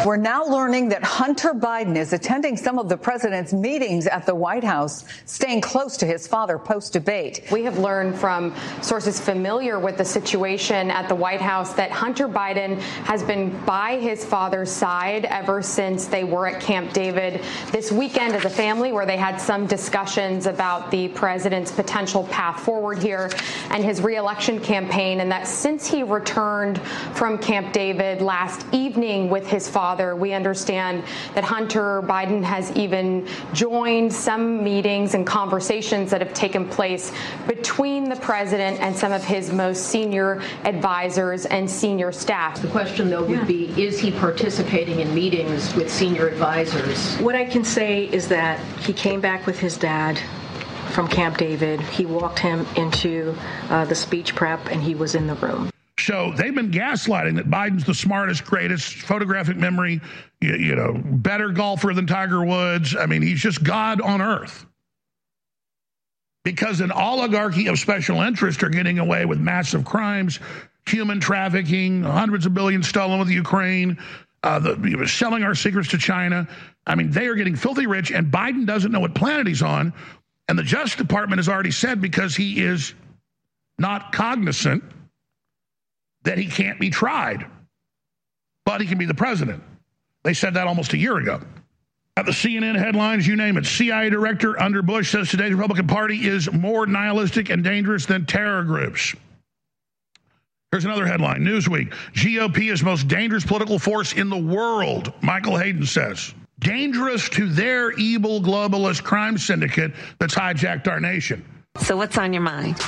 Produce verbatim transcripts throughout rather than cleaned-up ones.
We're now learning that Hunter Biden is attending some of the president's meetings at the White House, staying close to his father post-debate. We have learned from sources familiar with the situation at the White House that Hunter Biden has been by his father's side ever since they were at Camp David this weekend as a family, where they had some discussions about the president's potential path forward here and his re-election campaign, and that since he returned from Camp David last evening with his father, we understand that Hunter Biden has even joined some meetings and conversations that have taken place between the president and some of his most senior advisors and senior staff. The question, though, would be, is he participating in meetings with senior advisors? What I can say is that he came back with his dad from Camp David. He walked him into uh, the speech prep, and he was in the room. So they've been gaslighting that Biden's the smartest, greatest, photographic memory, you, you know, better golfer than Tiger Woods. I mean, he's just God on earth. Because an oligarchy of special interest are getting away with massive crimes, human trafficking, hundreds of billions stolen with Ukraine, uh, the, you know, selling our secrets to China. I mean, they are getting filthy rich, and Biden doesn't know what planet he's on. And the Justice Department has already said, because he is not cognizant, that he can't be tried, but he can be the president. They said that almost a year ago. At the C N N headlines, you name it. C I A director under Bush says today's Republican Party is more nihilistic and dangerous than terror groups. Here's another headline, Newsweek. G O P is most dangerous political force in the world, Michael Hayden says. Dangerous to their evil globalist crime syndicate that's hijacked our nation. So what's on your mind?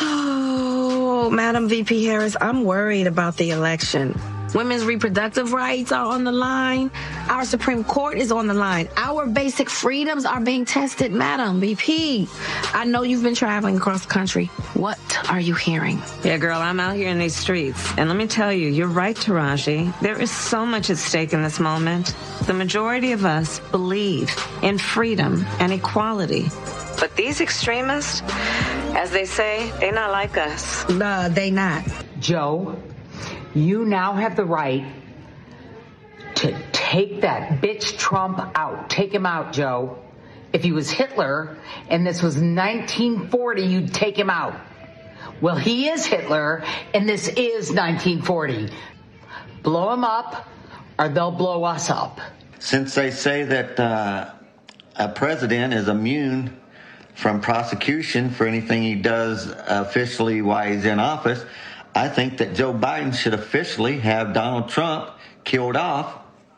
Oh, Madam V P Harris, I'm worried about the election. Women's reproductive rights are on the line. Our Supreme Court is on the line. Our basic freedoms are being tested, Madam V P. I know you've been traveling across the country. What are you hearing? Yeah, girl, I'm out here in these streets. And let me tell you, you're right, Taraji. There is so much at stake in this moment. The majority of us believe in freedom and equality. But these extremists, as they say, they not like us. Uh, they not. Joe, you now have the right to take that bitch Trump out. Take him out, Joe. If he was Hitler and this was nineteen forty, you'd take him out. Well, he is Hitler and this is nineteen forty. Blow him up or they'll blow us up. Since they say that uh, a president is immune from prosecution for anything he does officially while he's in office, I think that Joe Biden should officially have Donald Trump killed off,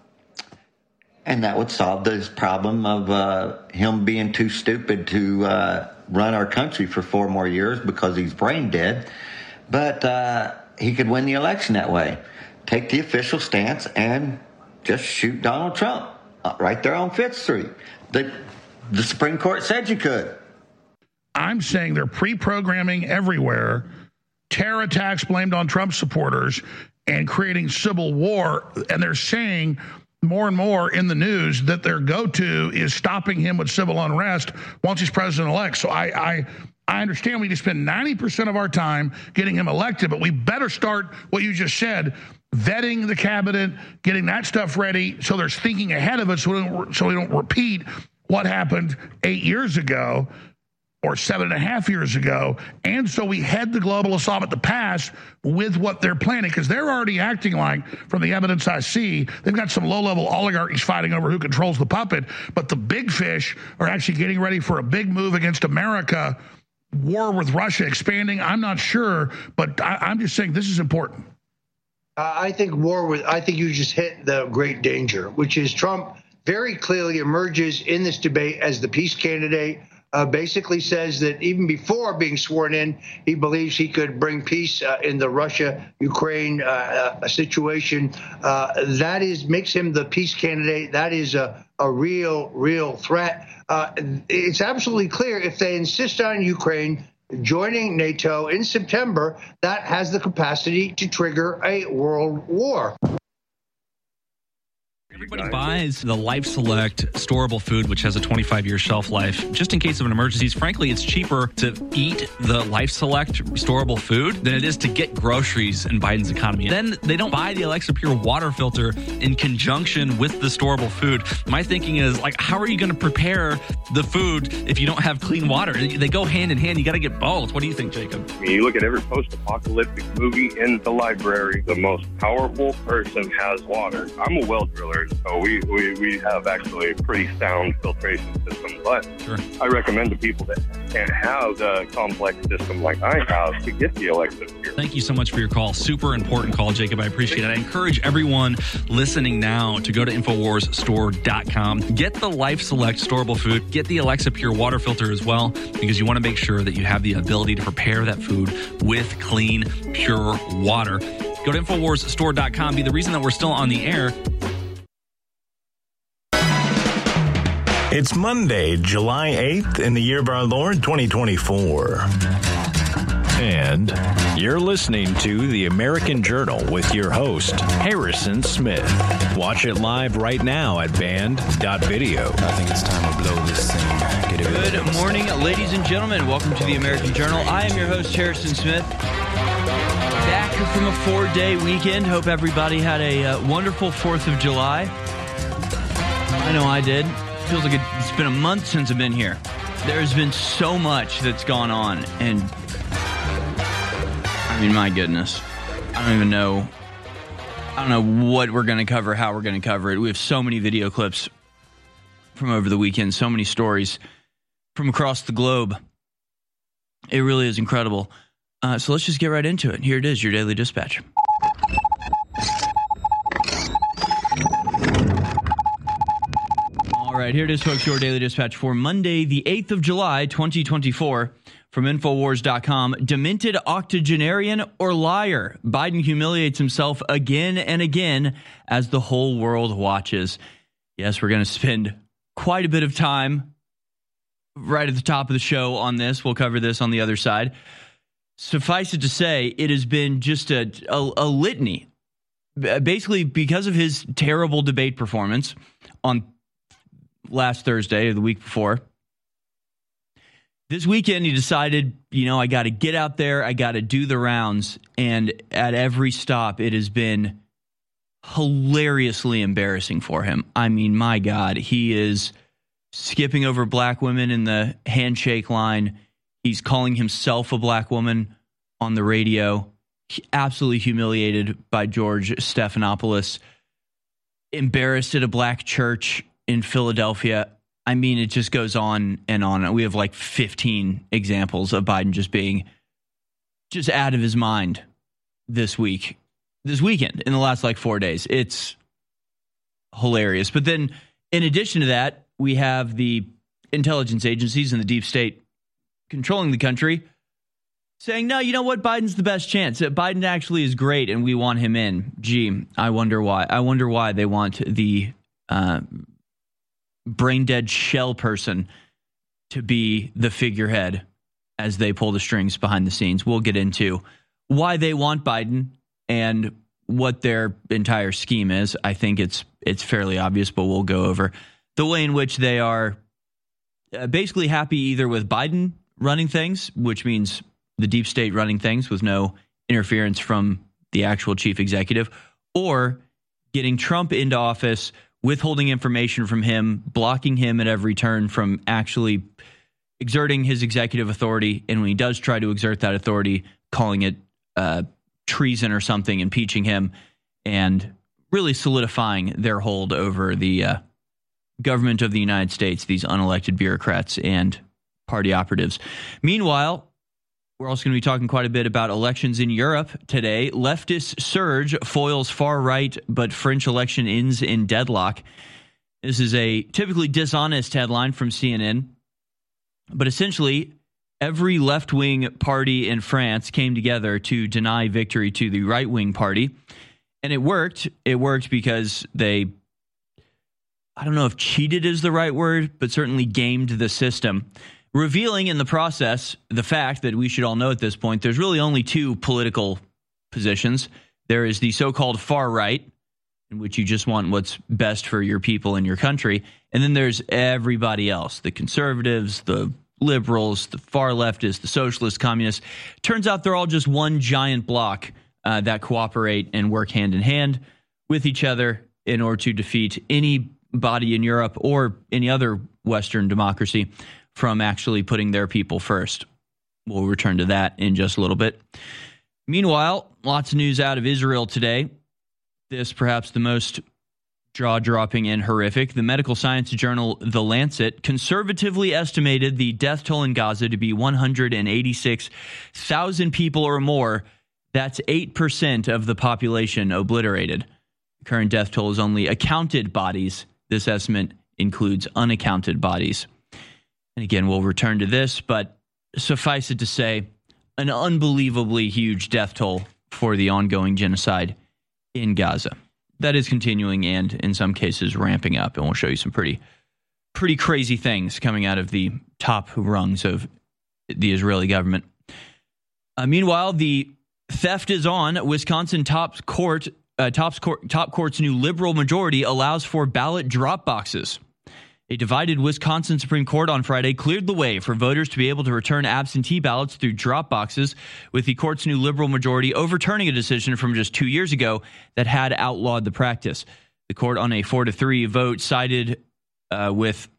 and that would solve this problem of uh, him being too stupid to uh, run our country for four more years because he's brain dead. But uh, he could win the election that way. Take the official stance and just shoot Donald Trump right there on Fifth Street. The, the Supreme Court said you could. I'm saying they're pre-programming everywhere terror attacks blamed on Trump supporters and creating civil war. And they're saying more and more in the news that their go-to is stopping him with civil unrest once he's president-elect. So I, I, I understand we need to spend ninety percent of our time getting him elected, but we better start what you just said, vetting the cabinet, getting that stuff ready so there's thinking ahead of it so we don't, so we don't repeat what happened eight years ago or seven and a half years ago. And so we head the global assault at the pass with what they're planning, because they're already acting like, from the evidence I see, they've got some low-level oligarchs fighting over who controls the puppet, but the big fish are actually getting ready for a big move against America, war with Russia expanding. I'm not sure, but I, I'm just saying this is important. Uh, I think war with, I think you just hit the great danger, which is Trump very clearly emerges in this debate as the peace candidate. Uh, basically says that even before being sworn in, he believes he could bring peace uh, in the Russia-Ukraine uh, uh, situation. Uh, that is makes him the peace candidate. That is a, a real, real threat. Uh, it's absolutely clear if they insist on Ukraine joining NATO in September, that has the capacity to trigger a world war. Everybody buys the Life Select storable food, which has a twenty-five year shelf life, just in case of an emergency. Frankly, it's cheaper to eat the Life Select storable food than it is to get groceries in Biden's economy. Then they don't buy the Alexa Pure water filter in conjunction with the storable food. My thinking is, like, how are you going to prepare the food if you don't have clean water? They go hand in hand. You got to get both. What do you think, Jacob? I mean, you look at every post-apocalyptic movie in the library, the most powerful person has water. I'm a well driller, so we, we, we have actually a pretty sound filtration system. But sure. I recommend to people that can't have the complex system like I have to get the Alexa Pure. Thank you so much for your call. Super important call, Jacob. I appreciate it. I encourage everyone listening now to go to Infowars Store dot com. Get the Life Select storable food. Get the Alexa Pure water filter as well, because you want to make sure that you have the ability to prepare that food with clean, pure water. Go to Infowars Store dot com. Be the reason that we're still on the air. It's Monday, July eighth, in the year of our Lord, twenty twenty-four. And you're listening to The American Journal with your host, Harrison Smith. Watch it live right now at band dot video. I think it's time to blow this thing. Good morning, ladies and gentlemen. Welcome to The American Journal. I am your host, Harrison Smith. Back from a four-day weekend. Hope everybody had a uh, wonderful fourth of July. I know I did. Feels like it's been a month since I've been here. There's been so much that's gone on, and I mean, my goodness, I don't even know. I don't know what we're going to cover, how we're going to cover it. We have so many video clips from over the weekend, so many stories from across the globe. It really is incredible. Uh, so let's just get right into it. Here it is, your Daily Dispatch. All right, here it is, folks, your Daily Dispatch for Monday, the eighth of July, twenty twenty-four. From Infowars dot com, demented octogenarian or liar? Biden humiliates himself again and again as the whole world watches. Yes, we're going to spend quite a bit of time right at the top of the show on this. We'll cover this on the other side. Suffice it to say, it has been just a, a, a litany. Basically, because of his terrible debate performance on last Thursday or the week before, this weekend, he decided, you know, I got to get out there. I got to do the rounds. And at every stop, it has been hilariously embarrassing for him. I mean, my God, he is skipping over black women in the handshake line. He's calling himself a black woman on the radio. He, absolutely humiliated by George Stephanopoulos. Embarrassed at a black church in Philadelphia. I mean, it just goes on and on. We have like fifteen examples of Biden just being just out of his mind this week, this weekend, in the last like four days. It's hilarious. But then in addition to that, we have the intelligence agencies and the deep state controlling the country saying, no, you know what? Biden's the best chance. Biden actually is great and we want him in. Gee, I wonder why. I wonder why they want the uh, brain dead shell person to be the figurehead as they pull the strings behind the scenes. We'll get into why they want Biden and what their entire scheme is. I think it's it's fairly obvious, but we'll go over the way in which they are uh, basically happy either with Biden running things, which means the deep state running things with no interference from the actual chief executive, or getting Trump into office, withholding information from him, blocking him at every turn from actually exerting his executive authority. And when he does try to exert that authority, calling it uh, treason or something, impeaching him, and really solidifying their hold over the uh, government of the United States, these unelected bureaucrats and party operatives. Meanwhile, we're also going to be talking quite a bit about elections in Europe today. Leftist surge foils far right, but French election ends in deadlock. This is a typically dishonest headline from C N N. But essentially, every left-wing party in France came together to deny victory to the right-wing party. And it worked. It worked because they, I don't know if cheated is the right word, but certainly gamed the system, revealing in the process the fact that we should all know at this point, there's really only two political positions. There is the so-called far right, in which you just want what's best for your people and your country. And then there's everybody else, the conservatives, the liberals, the far leftists, the socialists, communists. Turns out they're all just one giant block uh, that cooperate and work hand in hand with each other in order to defeat any body in Europe or any other Western democracy from actually putting their people first. We'll return to that in just a little bit. Meanwhile, lots of news out of Israel today. This perhaps the most jaw-dropping and horrific. The medical science journal The Lancet conservatively estimated the death toll in Gaza to be one hundred eighty-six thousand people or more. That's eight percent of the population obliterated. The current death toll is only accounted bodies. This estimate includes unaccounted bodies. And again, we'll return to this, but suffice it to say, an unbelievably huge death toll for the ongoing genocide in Gaza. That is continuing and in some cases ramping up. And we'll show you some pretty, pretty crazy things coming out of the top rungs of the Israeli government. Uh, meanwhile, the theft is on. Wisconsin top court, uh, top, court, top court's new liberal majority allows for ballot drop boxes. A divided Wisconsin Supreme Court on Friday cleared the way for voters to be able to return absentee ballots through drop boxes, with the court's new liberal majority overturning a decision from just two years ago that had outlawed the practice. The court, on a four to three vote, sided uh, with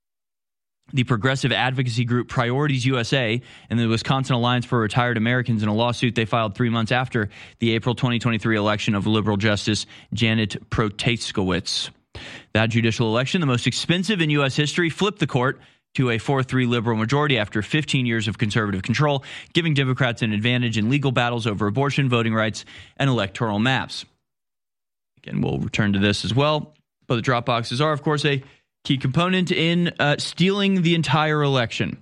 the progressive advocacy group Priorities U S A and the Wisconsin Alliance for Retired Americans in a lawsuit they filed three months after the April twenty twenty-three election of liberal Justice Janet Protasiewicz. That judicial election, the most expensive in U S history, flipped the court to a four three liberal majority after fifteen years of conservative control, giving Democrats an advantage in legal battles over abortion, voting rights, and electoral maps. Again, we'll return to this as well. But the drop boxes are, of course, a key component in uh, stealing the entire election.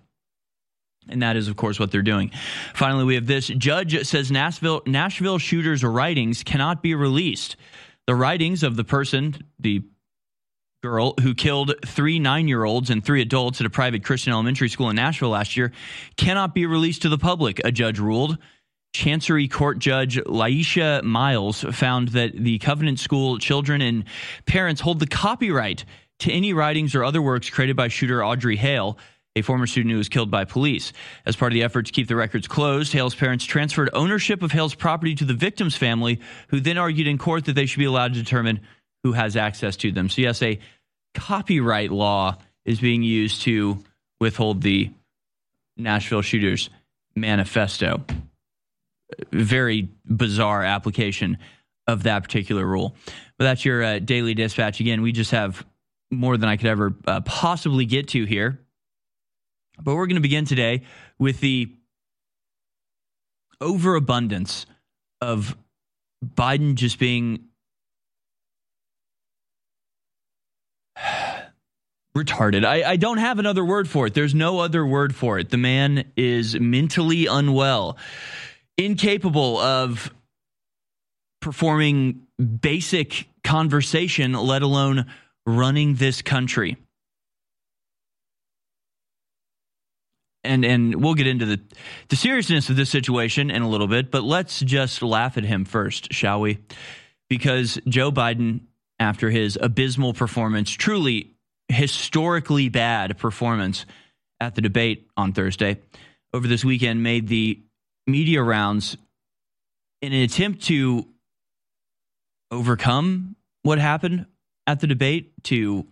And that is, of course, what they're doing. Finally, we have this. Judge says Nashville, Nashville shooter's writings cannot be released. The writings of the person, the girl who killed three nine-year-olds and three adults at a private Christian elementary school in Nashville last year, cannot be released to the public, a judge ruled. Chancery Court Judge Laisha Miles found that the Covenant School children and parents hold the copyright to any writings or other works created by shooter Audrey Hale, a former student who was killed by police. As part of the effort to keep the records closed, Hale's parents transferred ownership of Hale's property to the victim's family, who then argued in court that they should be allowed to determine who has access to them. So yes, a copyright law is being used to withhold the Nashville shooters manifesto. Very bizarre application of that particular rule. But that's your uh, daily dispatch. Again, we just have more than I could ever uh, possibly get to here. But we're going to begin today with the overabundance of Biden just being retarded. I, I don't have another word for it. There's no other word for it. The man is mentally unwell, incapable of performing basic conversation, let alone running this country. And and we'll get into the, the seriousness of this situation in a little bit, but let's just laugh at him first, shall we? Because Joe Biden, after his abysmal performance, truly historically bad performance at the debate on Thursday, over this weekend made the media rounds in an attempt to overcome what happened at the debate, to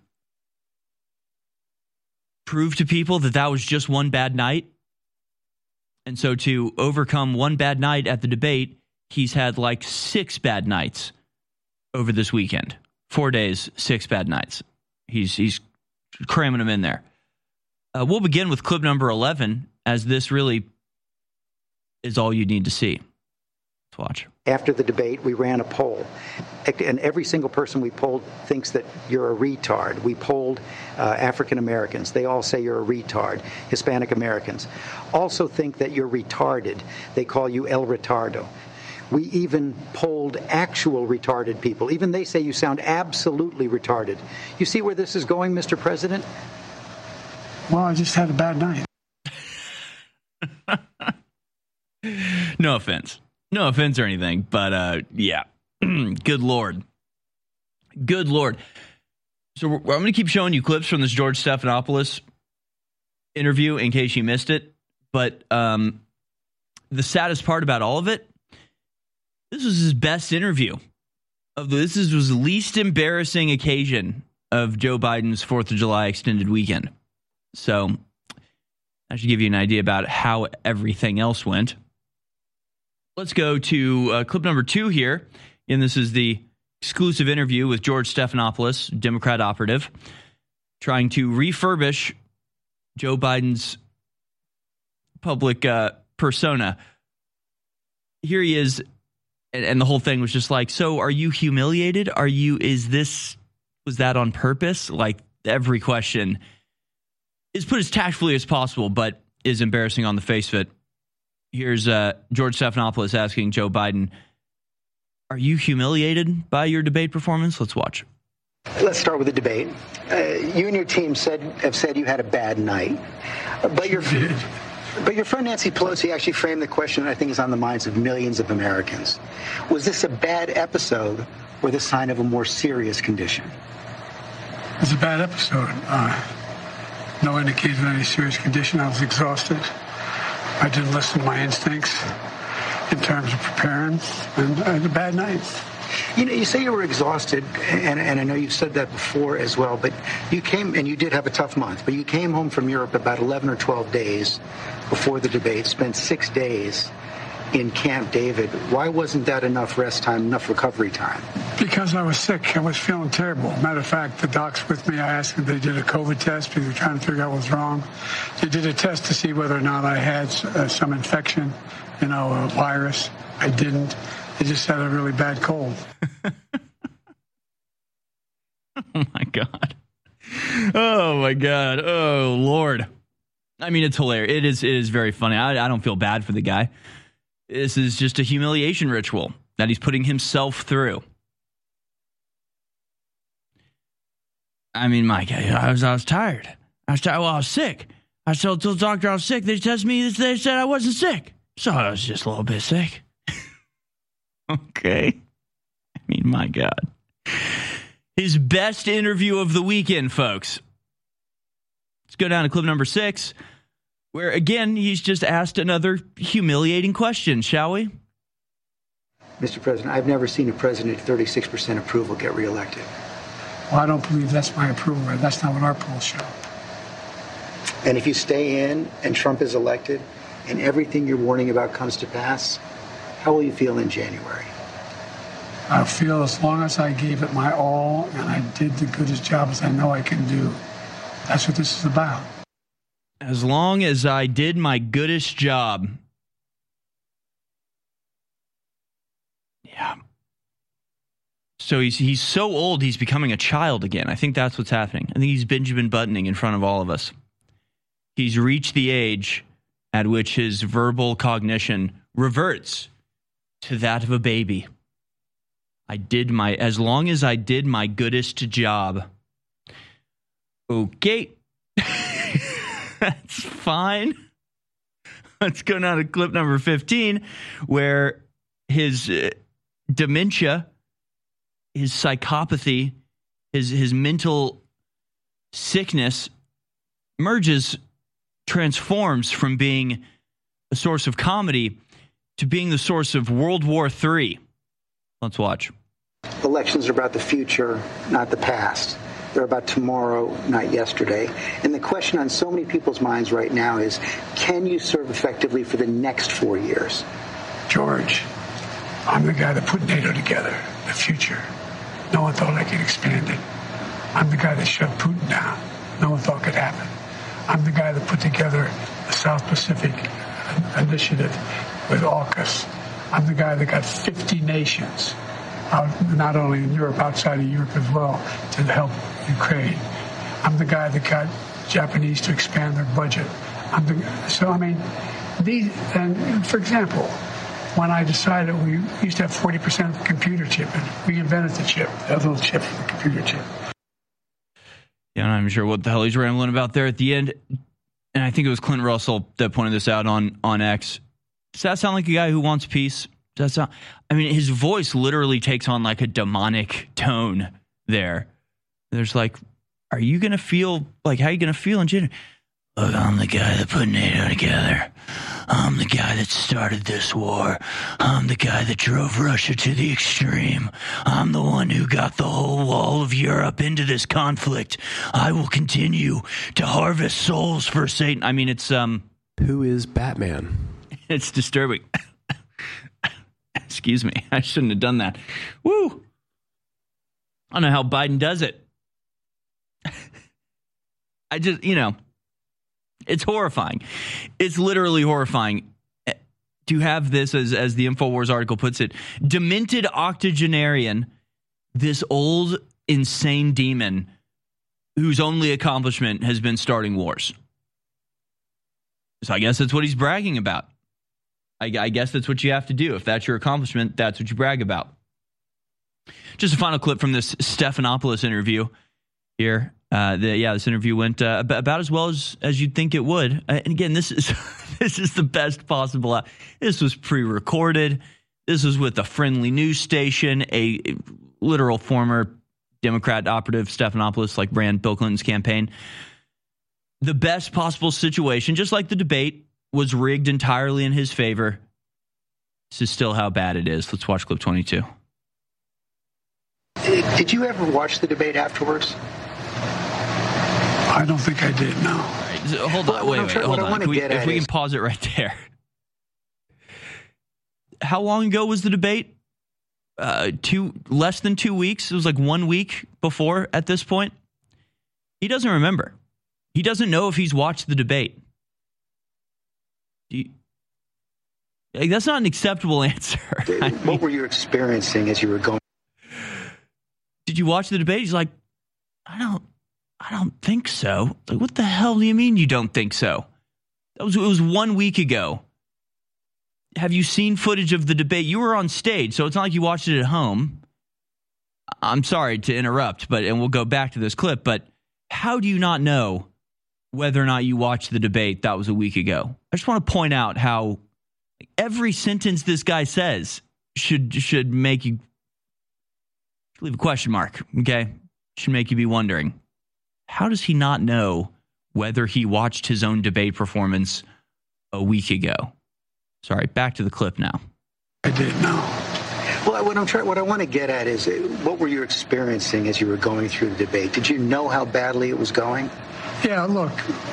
prove to people that that was just one bad night. And so to overcome one bad night at the debate, he's had like six bad nights over this weekend. Four days, six bad nights. He's he's cramming them in there. Uh, we'll begin with clip number eleven, as this really is all you need to see. Let's watch. After the debate, we ran a poll, and every single person we polled thinks that you're a retard. We polled uh, African Americans. They all say you're a retard. Hispanic Americans also think that you're retarded. They call you El Retardo. We even polled actual retarded people. Even they say you sound absolutely retarded. You see where this is going, Mister President? Well, I just had a bad night. No offense. No offense or anything, but uh, yeah, good Lord. Good Lord. So I'm going to keep showing you clips from this George Stephanopoulos interview in case you missed it. But um, the saddest part about all of it, this was his best interview. Of the, this is, was the least embarrassing occasion of Joe Biden's fourth of July extended weekend. So I should give you an idea about how everything else went. Let's go to uh, clip number two here. And this is the exclusive interview with George Stephanopoulos, Democrat operative, trying to refurbish Joe Biden's public uh, persona. Here he is. And, and the whole thing was just like, so are you humiliated? Are you, is this, was that on purpose? Like every question is put as tactfully as possible, but is embarrassing on the face of it. Here's uh, George Stephanopoulos asking Joe Biden, are you humiliated by your debate performance? Let's watch. Let's start with the debate. Uh, you and your team said have said you had a bad night, but your but your friend Nancy Pelosi actually framed the question that I think is on the minds of millions of Americans. Was this a bad episode or the sign of a more serious condition? It was a bad episode. Uh, no indication of any serious condition. I was exhausted. I didn't listen to my instincts in terms of preparing, and I had a bad night. You know, you say you were exhausted, and, and I know you've said that before as well, but you came, and you did have a tough month, but you came home from Europe about eleven or twelve days before the debate, spent six days in Camp David. Why wasn't that enough rest time, enough recovery time? Because I was sick. I was feeling terrible. Matter of fact, the docs with me, I asked if they did a COVID test because they were trying to figure out what was wrong. They did a test to see whether or not I had uh, some infection, you know, a virus. I didn't. I just had a really bad cold. Oh, my God. Oh, my God. Oh, Lord. I mean, it's hilarious. It is, it is very funny. I, I don't feel bad for the guy. This is just a humiliation ritual that he's putting himself through. I mean, my God, I was, I was tired. I was tired. Well, I was sick. I told, told the doctor I was sick. They tested me. They said I wasn't sick. So I was just a little bit sick. Okay. I mean, my God. His best interview of the weekend, folks. Let's go down to clip number six, where, again, he's just asked another humiliating question, shall we? Mister President, I've never seen a president at thirty-six percent approval get reelected. Well, I don't believe that's my approval rate. That's not what our polls show. And if you stay in and Trump is elected and everything you're warning about comes to pass, how will you feel in January? I feel as long as I gave it my all and I did the goodest job as I know I can do. That's what this is about. As long as I did my goodest job. Yeah. So he's he's so old, he's becoming a child again. I think that's what's happening. I think he's Benjamin Buttoning in front of all of us. He's reached the age at which his verbal cognition reverts to that of a baby. I did my, as long as I did my goodest job. Okay. That's fine. Let's go now to clip number fifteen, where his uh, dementia, his psychopathy, his, his mental sickness merges, transforms from being a source of comedy to being the source of World War Three. Let's watch. Elections are about the future, not the past. They're about tomorrow, not yesterday. And the question on so many people's minds right now is, can you serve effectively for the next four years? George, I'm the guy that put NATO together, the future. No one thought I could expand it. I'm the guy that shoved Putin down. No one thought could happen. I'm the guy that put together the South Pacific Initiative with AUKUS. I'm the guy that got fifty nations, out, not only in Europe, outside of Europe as well, to help Ukraine. I'm the guy that got Japanese to expand their budget. I'm the, so, I mean, these, and for example, when I decided we used to have forty percent of the computer chip, and we invented the chip, that little chip for the computer chip. Yeah, I'm not sure what the hell he's rambling about there at the end. And I think it was Clint Russell that pointed this out on, on X. Does that sound like a guy who wants peace? Does that sound, I mean, his voice literally takes on like a demonic tone there. There's like, are you going to feel like, how are you going to feel in January? Look, I'm the guy that put NATO together. I'm the guy that started this war. I'm the guy that drove Russia to the extreme. I'm the one who got the whole wall of Europe into this conflict. I will continue to harvest souls for Satan. I mean, it's... um. Who is Batman? It's disturbing. Excuse me. I shouldn't have done that. Woo! I don't know how Biden does it. I just, you know... It's horrifying. It's literally horrifying to have this, as, as the InfoWars article puts it, demented octogenarian, this old, insane demon whose only accomplishment has been starting wars. So I guess that's what he's bragging about. I, I guess that's what you have to do. If that's your accomplishment, that's what you brag about. Just a final clip from this Stephanopoulos interview here. Uh, the, yeah, this interview went uh, about as well as, as you'd think it would. Uh, and again, this is this is the best possible. Uh, this was pre-recorded. This was with a friendly news station, a, a literal former Democrat operative, Stephanopoulos, like ran Bill Clinton's campaign. The best possible situation, just like the debate, was rigged entirely in his favor. This is still how bad it is. Let's watch clip twenty-two. Did you ever watch the debate afterwards? I don't think I did, no. All right, so hold on, wait, wait, hold on. Can we, if we can pause it right there. How long ago was the debate? Uh, two, less than two weeks. It was like one week before at this point. He doesn't remember. He doesn't know if he's watched the debate. You, like, that's not an acceptable answer. I mean, what were you experiencing as you were going? Did you watch the debate? He's like, I don't. I don't think so. Like, what the hell do you mean you don't think so? That was, it was one week ago. Have you seen footage of the debate? You were on stage, so it's not like you watched it at home. I'm sorry to interrupt, but and we'll go back to this clip, but how do you not know whether or not you watched the debate that was a week ago? I just want to point out how every sentence this guy says should should make you leave a question mark, okay? Should make you be wondering. How does he not know whether he watched his own debate performance a week ago? Sorry, back to the clip now. I did know. Well, what I'm trying, what I want to get at is, what were you experiencing as you were going through the debate? Did you know how badly it was going? Yeah, look.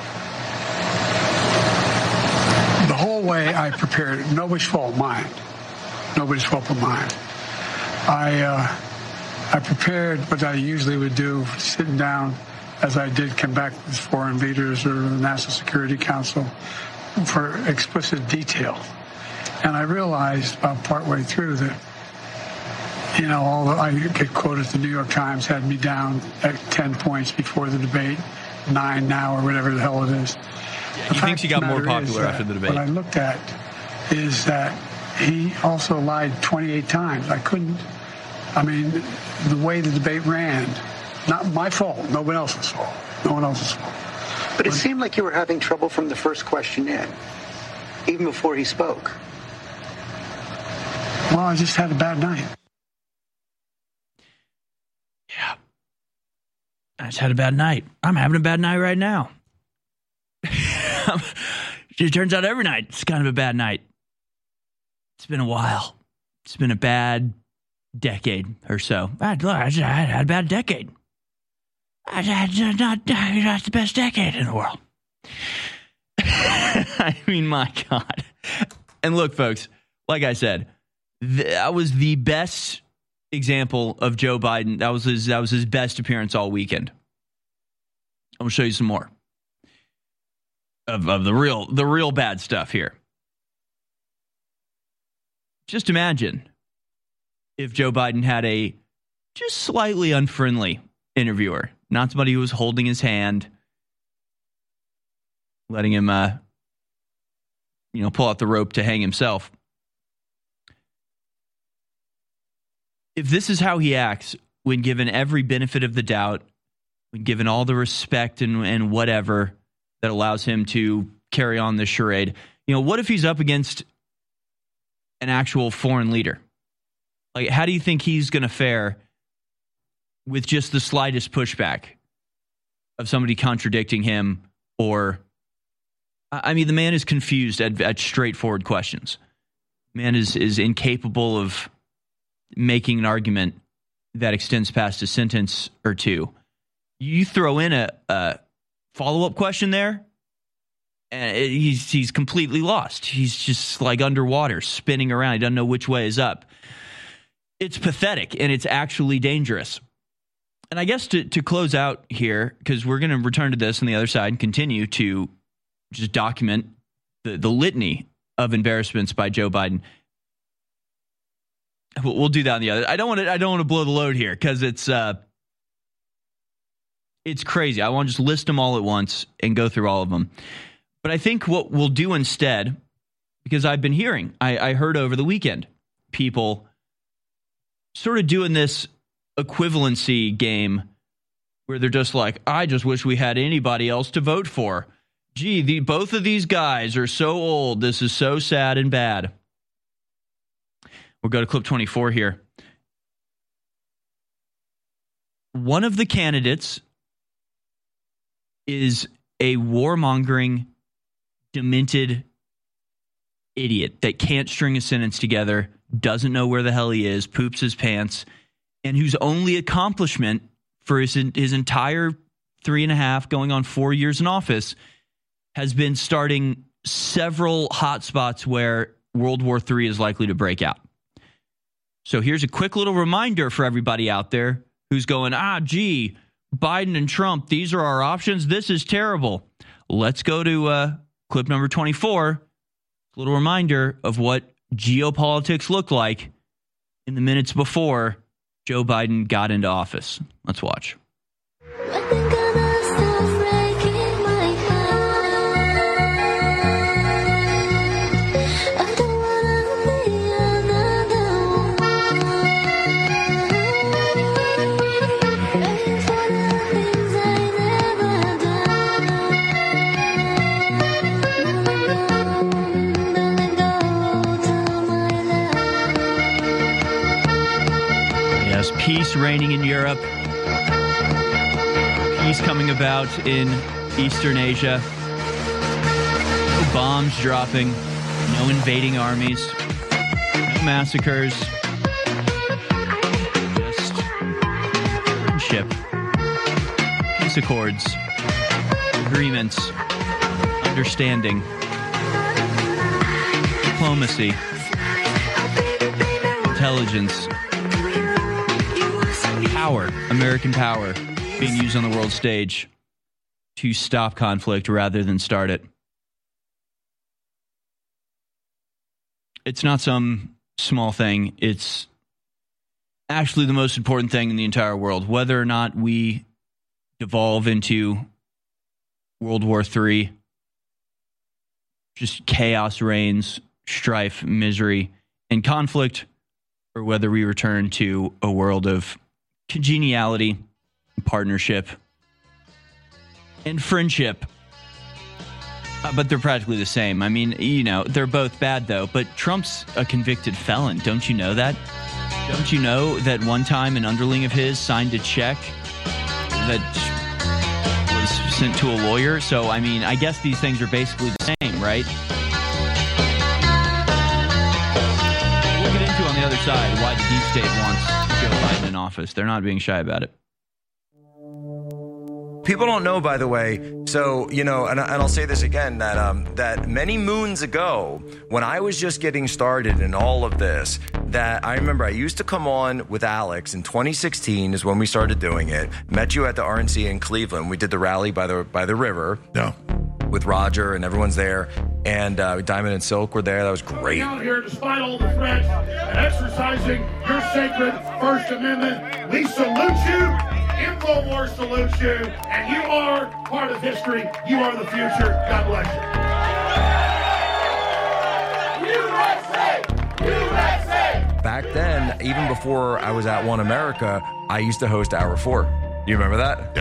The whole way I prepared, nobody's fault, mine. Nobody's fault but mine. I uh, I prepared what I usually would do, sitting down, as I did come back with foreign leaders or the National Security Council, for explicit detail. And I realized about partway through that, you know, all the, I get quoted, the New York Times had me down at ten points before the debate, nine now or whatever the hell it is. Yeah, he thinks he got more popular after the debate. What I looked at is that he also lied twenty-eight times. I couldn't, I mean, the way the debate ran, not my fault, no one else's fault, no one else's fault. But it seemed like you were having trouble from the first question in, even before he spoke. Well, I just had a bad night. Yeah. I just had a bad night. I'm having a bad night right now. It turns out every night it's kind of a bad night. It's been a while. It's been a bad decade or so. I, I had a bad decade. I had not, not the best decade in the world. I mean, my God. And look, folks, like I said, that was the best example of Joe Biden. That was his, that was his best appearance all weekend. I'm going to show you some more of, of the real, the real bad stuff here. Just imagine if Joe Biden had a just slightly unfriendly interviewer, not somebody who was holding his hand, letting him, uh, you know, pull out the rope to hang himself. If this is how he acts when given every benefit of the doubt, when given all the respect and, and whatever that allows him to carry on this charade, you know, what if he's up against an actual foreign leader? Like, how do you think he's going to fare with just the slightest pushback of somebody contradicting him, or, I mean, the man is confused at, at straightforward questions. Man is, is incapable of making an argument that extends past a sentence or two. You throw in a, a follow-up question there, and it, he's he's completely lost. He's just like underwater, spinning around. He doesn't know which way is up. It's pathetic, and it's actually dangerous. And I guess to, to close out here, because we're going to return to this on the other side and continue to just document the, the litany of embarrassments by Joe Biden. We'll, we'll do that on the other. I don't want to. I don't want to blow the load here because it's uh, it's crazy. I want to just list them all at once and go through all of them. But I think what we'll do instead, because I've been hearing, I, I heard over the weekend people sort of doing this equivalency game where they're just like, I just wish we had anybody else to vote for. Gee, the, both of these guys are so old. This is so sad and bad. We'll go to clip twenty-four here. One of the candidates is a warmongering, demented idiot that can't string a sentence together, doesn't know where the hell he is, poops his pants, and whose only accomplishment for his, his entire three and a half, going on four years in office, has been starting several hotspots where World War Three is likely to break out. So here's a quick little reminder for everybody out there who's going, ah, gee, Biden and Trump, these are our options. This is terrible. Let's go to uh, clip number twenty-four. A little reminder of what geopolitics looked like in the minutes before Joe Biden got into office. Let's watch. Peace reigning in Europe. Peace coming about in Eastern Asia. No bombs dropping. No invading armies. No massacres. Just friendship. Peace accords. Agreements. Understanding. Diplomacy. Intelligence. Power, American power, being used on the world stage to stop conflict rather than start it. It's not some small thing. It's actually the most important thing in the entire world. Whether or not we devolve into World War Three, just chaos reigns, strife, misery, and conflict, or whether we return to a world of congeniality, partnership, and friendship. Uh, but they're practically the same. I mean, you know, they're both bad, though. But Trump's a convicted felon. Don't you know that? Don't you know that one time an underling of his signed a check that was sent to a lawyer? So, I mean, I guess these things are basically the same, right? We'll get into on the other side why the deep state wants Joe Biden in office. They're not being shy about it. People don't know, by the way, so, you know, and, and I'll say this again, that um, that many moons ago, when I was just getting started in all of this, that I remember I used to come on with Alex in twenty sixteen is when we started doing it. Met you at the R N C in Cleveland. We did the rally by the by the river. Yeah. With Roger and everyone's there. And uh, Diamond and Silk were there. That was great. Out here despite all the threats and exercising your sacred First Amendment. We salute you. InfoWars salutes you. And you are part of history. You are the future. God bless you. U S A! U S A! Back then, even before I was at One America, I used to host Hour Four. You remember that? Yeah.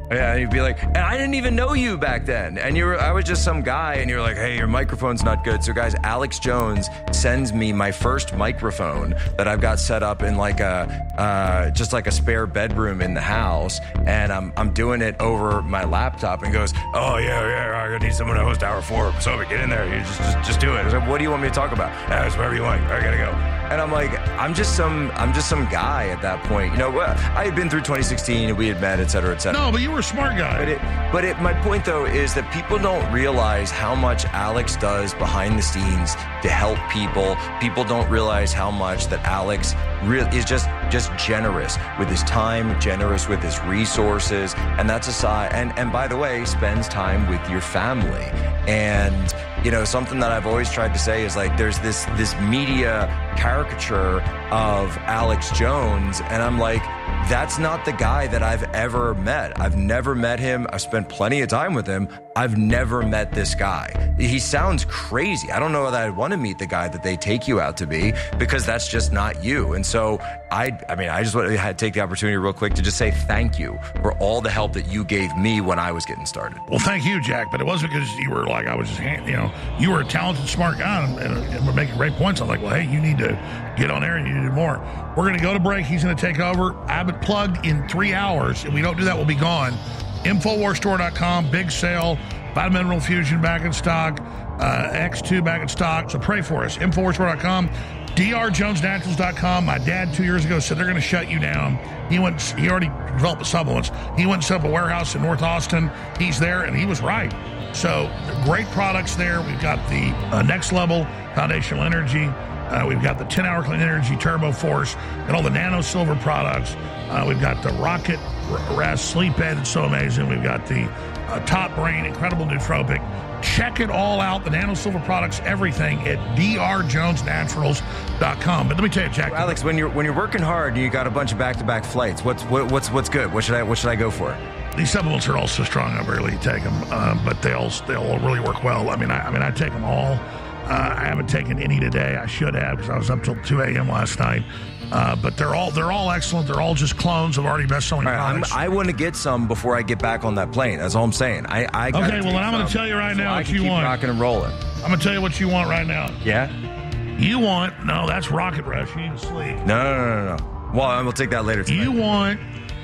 Yeah, and you'd be like, and I didn't even know you back then. And you were, I was just some guy, and you're like, hey, your microphone's not good. So guys, Alex Jones sends me my first microphone that I've got set up in like a, uh, just like a spare bedroom in the house. And I'm I'm doing it over my laptop and goes, oh, yeah, yeah, I need someone to host hour four. So get in there. You just, just, just do it. I was like, what do you want me to talk about? Uh, it's whatever you want. I gotta go. And I'm like, I'm just some, I'm just some guy at that point. You know, well, I had been through twenty sixteen and we had met, et cetera, et cetera. No, but you were a smart guy. But it, but it, my point though is that people don't realize how much Alex does behind the scenes to help people. People don't realize how much that Alex really is just, just generous with his time, generous with his resources, and that's a side. And and by the way, spends time with your family. And you know, something that I've always tried to say is like, there's this this media caricature of Alex Jones, and I'm like, that's not the guy that I've ever met. I've never met him. I've spent plenty of time with him. I've never met this guy. He sounds crazy. I don't know that I'd want to meet the guy that they take you out to be, because that's just not you. And so I, I mean, I just want to take the opportunity real quick to just say thank you for all the help that you gave me when I was getting started. Well, thank you, Jack. But it wasn't because you were like, I was just, you know, you were a talented, smart guy and, and, and were making great points. I'm like, well, hey, you need to get on there and you need to do more. We're going to go to break. He's going to take over. Abbott Plugged in three hours. If we don't do that, we'll be gone. Infowars Store dot com, big sale. Vitamin Mineral Fusion back in stock. Uh, X two back in stock. So pray for us. Infowars Store dot com. D R Jones Naturals dot com. My dad two years ago said they're going to shut you down. He went. He already developed the supplements. He went and set up a warehouse in North Austin. He's there, and he was right. So great products there. We've got the uh, Next Level Foundational Energy. Uh, we've got the ten-hour Clean Energy Turbo Force and all the Nano Silver products. Uh, we've got the Rocket Rest Sleep Aid. It's so amazing. We've got the uh, Top Brain Incredible Nootropic. Check it all out, the Nano Silver products, everything at D R Jones Naturals dot com. But let me tell you, Jack. Well, Alex, when you're when you're working hard and you got a bunch of back-to-back flights, what's what, what's what's good? What should I what should I go for? These supplements are all so strong, I barely take them, uh, but they all they all really work well. I mean, I, I mean, I take them all. Uh, I haven't taken any today. I should have, because I was up till two a.m. last night. Uh, but they're all they're all excellent. They're all just clones of already best-selling right, products. I'm, I want to get some before I get back on that plane. That's all I'm saying. I, I okay. Well, then I'm going to tell you right now so what you keep want. Rocking and rolling. I'm going to tell you what you want right now. Yeah. You want no? That's Rocket Rush. You need to sleep. No, no, no, no, no. Well, I'm going to take that later tonight. You want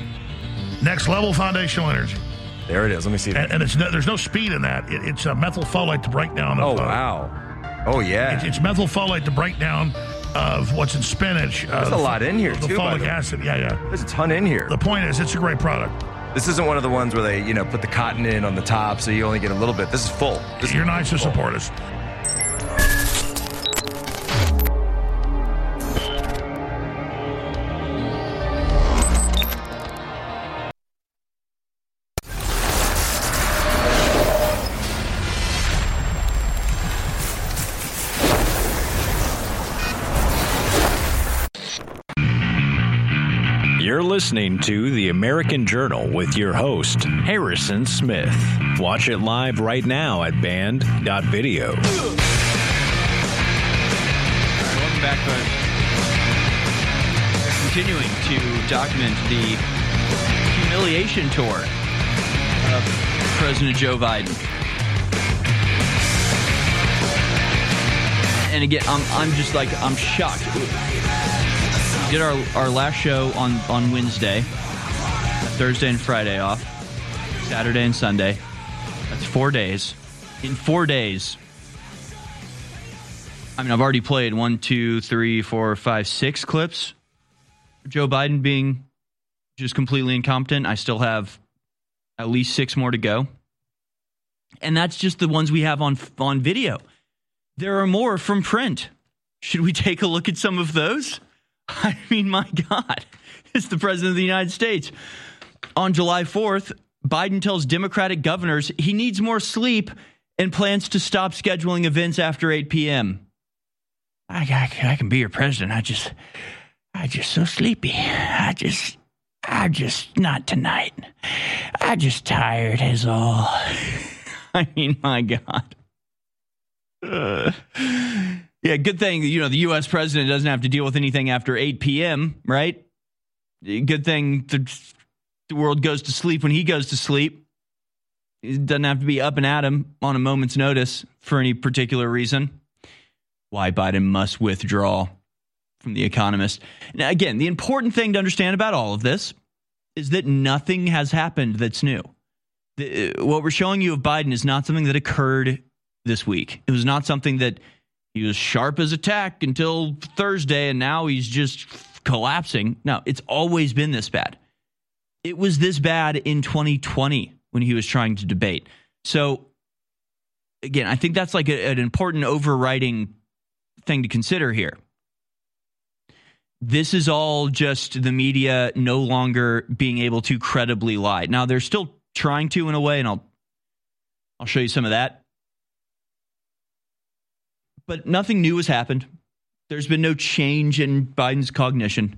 Next Level Foundational Energy. There it is. Let me see that. And, and it's no, there's no speed in that. It, it's a methylfolate to break down. Of, oh wow. Oh yeah. It's, it's methylfolate to break down of what's in spinach. There's uh, a lot in here the too. Folic acid. Yeah, yeah. There's a ton in here. The point is, it's a great product. This isn't one of the ones where they, you know, put the cotton in on the top, so you only get a little bit. This is full. This You're is nice to full. support us. You're listening to The American Journal with your host, Harrison Smith. Watch it live right now at band dot video. Welcome back, but we're continuing to document the humiliation tour of President Joe Biden. And again, I'm I'm just like, I'm shocked. We did our, our last show on, on Wednesday, Thursday and Friday off, Saturday and Sunday. That's four days. In four days, I mean, I've already played one, two, three, four, five, six clips of Joe Biden being just completely incompetent. I still have at least six more to go. And that's just the ones we have on on video. There are more from print. Should we take a look at some of those? I mean, my God, it's the President of the United States. On July fourth, Biden tells Democratic governors he needs more sleep and plans to stop scheduling events after eight p.m. I, I, I can be your president. I just, I just so sleepy. I just, I just, not tonight. I just tired is all. I mean, my God. Uh, yeah, good thing, you know, the U S president doesn't have to deal with anything after eight p.m., right? Good thing there's, The world goes to sleep when he goes to sleep. It doesn't have to be up and at him on a moment's notice for any particular reason. Why Biden must withdraw from The Economist. Now, again, the important thing to understand about all of this is that nothing has happened that's new. The, what we're showing you of Biden is not something that occurred this week. It was not something that he was sharp as a tack until Thursday and now he's just collapsing. No, it's always been this bad. It was this bad in twenty twenty when he was trying to debate. So, again, I think that's like a, an important overriding thing to consider here. This is all just the media no longer being able to credibly lie. Now, they're still trying to in a way, and I'll I'll show you some of that. But nothing new has happened. There's been no change in Biden's cognition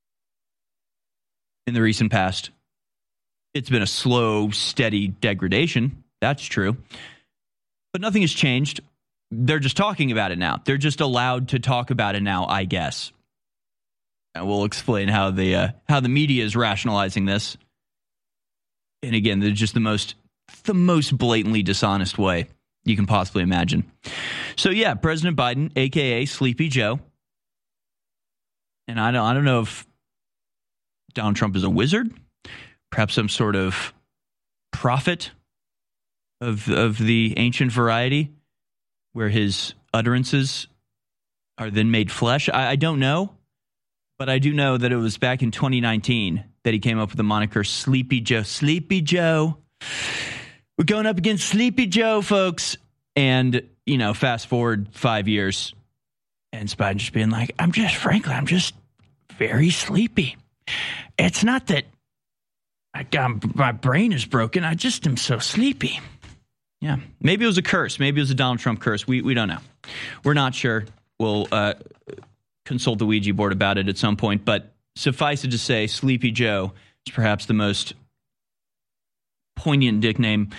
in the recent past. It's been a slow, steady degradation. That's true. But nothing has changed. They're just talking about it now. They're just allowed to talk about it now, I guess. And we'll explain how the uh, how the media is rationalizing this. And again, they're just the most the most blatantly dishonest way you can possibly imagine. So yeah, President Biden, aka Sleepy Joe. And I don't I don't know if Donald Trump is a wizard, perhaps some sort of prophet of of the ancient variety, where his utterances are then made flesh. I, I don't know, but I do know that it was back in twenty nineteen that he came up with the moniker Sleepy Joe. Sleepy Joe. We're going up against Sleepy Joe, folks. And, you know, fast forward five years, and Biden just being like, I'm just, frankly, I'm just very sleepy. It's not that I got, my brain is broken. I just am so sleepy. Yeah, maybe it was a curse. Maybe it was a Donald Trump curse. We we don't know. We're not sure. We'll uh, consult the Ouija board about it at some point. But suffice it to say, Sleepy Joe is perhaps the most poignant nickname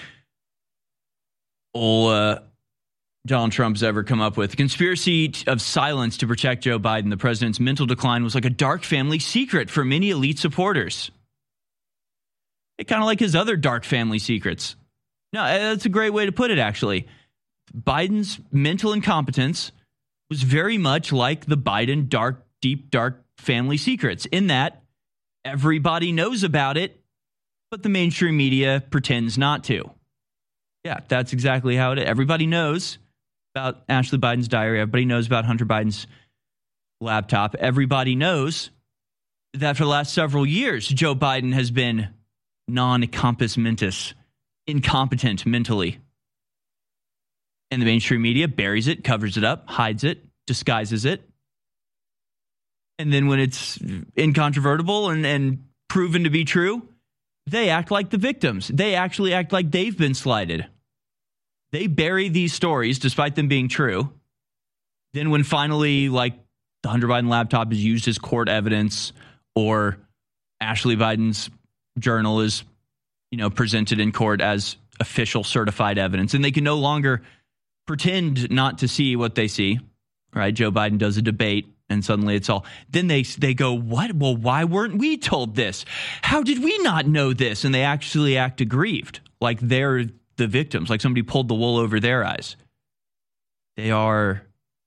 old uh, Donald Trump's ever come up with. The conspiracy of silence to protect Joe Biden, the president's mental decline, was like a dark family secret for many elite supporters. It kind of like his other dark family secrets. No, that's a great way to put it, actually. Biden's mental incompetence was very much like the Biden dark, deep, dark family secrets, in that everybody knows about it, but the mainstream media pretends not to. Yeah, that's exactly how it is. Everybody knows about Ashley Biden's diary. Everybody knows about Hunter Biden's laptop. Everybody knows that for the last several years, Joe Biden has been non-compos mentis, incompetent mentally. And the mainstream media buries it, covers it up, hides it, disguises it. And then when it's incontrovertible and, and proven to be true, they act like the victims. They actually act like they've been slighted. They bury these stories despite them being true. Then when finally, like, the Hunter Biden laptop is used as court evidence, or Ashley Biden's journal is, you know, presented in court as official certified evidence, and they can no longer pretend not to see what they see, right? Joe Biden does a debate, and suddenly it's all, then they they go, what? Well, why weren't we told this? How did we not know this? And they actually act aggrieved, like they're the victims, like somebody pulled the wool over their eyes. They are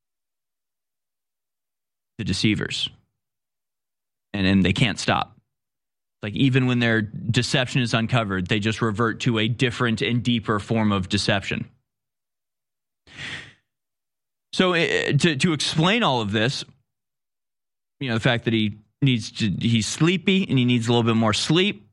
the deceivers. And, and they can't stop. Like, even when their deception is uncovered, they just revert to a different and deeper form of deception. So uh, to, to explain all of this, you know, the fact that he needs to, he's sleepy and he needs a little bit more sleep.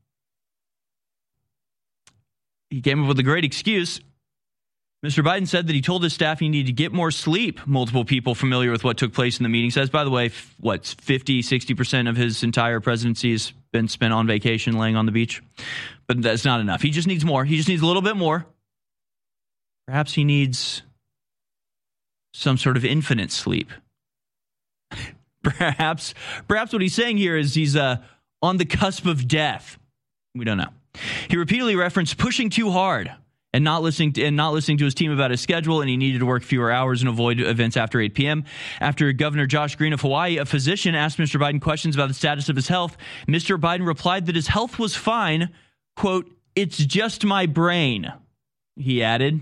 He came up with a great excuse. Mister Biden said that he told his staff he needed to get more sleep. Multiple people familiar with what took place in the meeting says, by the way, what, fifty, sixty percent of his entire presidency has been spent on vacation laying on the beach. But that's not enough. He just needs more. He just needs a little bit more. Perhaps he needs some sort of infinite sleep. Perhaps, perhaps what he's saying here is he's uh, on the cusp of death. We don't know. He repeatedly referenced pushing too hard and not listening to, and not listening to his team about his schedule, and he needed to work fewer hours and avoid events after eight p.m. After Governor Josh Green of Hawaii, a physician, asked Mister Biden questions about the status of his health, Mister Biden replied that his health was fine. Quote, "It's just my brain," he added.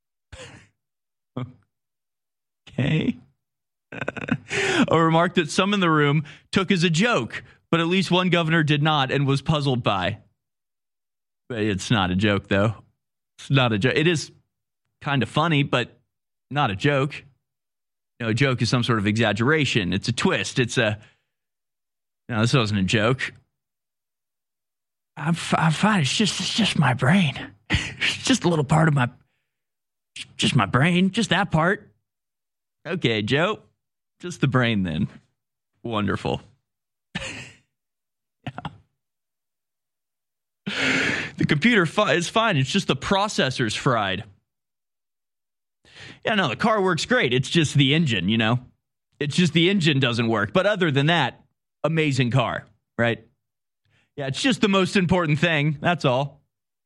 Okay. A remark that some in the room took as a joke, but at least one governor did not and was puzzled by. But it's not a joke, though. It's not a joke. It is kind of funny, but not a joke. You know, a joke is some sort of exaggeration. It's a twist. It's a, no, this wasn't a joke. I'm, f- I'm fine. It's just, it's just my brain. It's just a little part of my, just my brain. Just that part. Okay, Joe. Just the brain then. Wonderful. Yeah. The computer fi- is fine. It's just the processor's fried. Yeah, no, the car works great. It's just the engine, you know? It's just the engine doesn't work. But other than that, amazing car, right? Yeah, it's just the most important thing. That's all.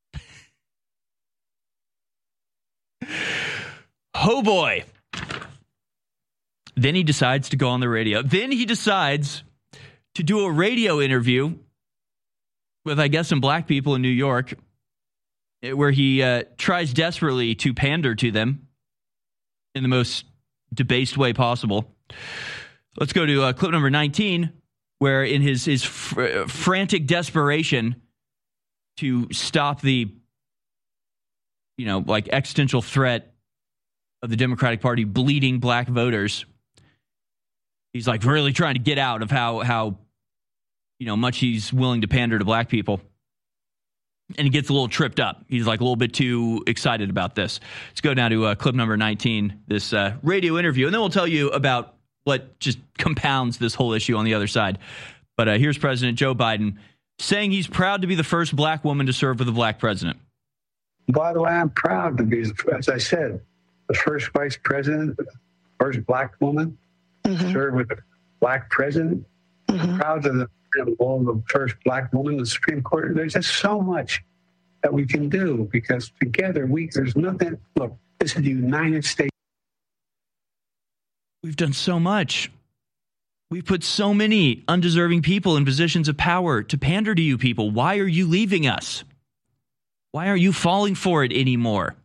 Oh, boy. Then he decides to go on the radio. Then he decides to do a radio interview with, I guess, some black people in New York, where he uh, tries desperately to pander to them in the most debased way possible. Let's go to uh, clip number nineteen, where in his, his fr- frantic desperation to stop the, you know, like existential threat of the Democratic Party bleeding black voters, he's like really trying to get out of how, how, you know, much he's willing to pander to black people. And he gets a little tripped up. He's like a little bit too excited about this. Let's go down to uh, clip number nineteen, this uh, radio interview, and then we'll tell you about what just compounds this whole issue on the other side. But uh, here's President Joe Biden saying he's proud to be the first black woman to serve with a black president. By the way, I'm proud to be, as I said, the first vice president, the first black woman mm-hmm. to serve with a black president. Mm-hmm. I'm proud to the the first black woman in the Supreme Court. There's just so much that we can do because together we there's nothing. Look, this is the United States. We've done so much. We've put so many undeserving people in positions of power to pander to you people. Why are you leaving us? Why aren't you falling for it anymore?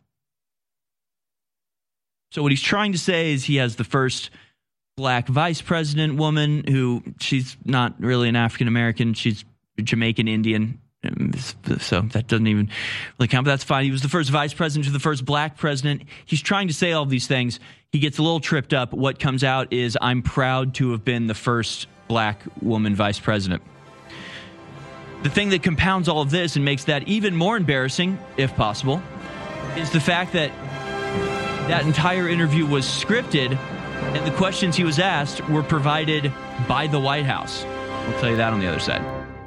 So what he's trying to say is he has the first black vice president woman who she's not really an African American. She's Jamaican Indian. So that doesn't even really count, but that's fine. He was the first vice president to the first black president. He's trying to say all of these things. He gets a little tripped up. What comes out is, I'm proud to have been the first black woman vice president. The thing that compounds all of this and makes that even more embarrassing, if possible, is the fact that that entire interview was scripted and the questions he was asked were provided by the White House. We'll tell you that on the other side.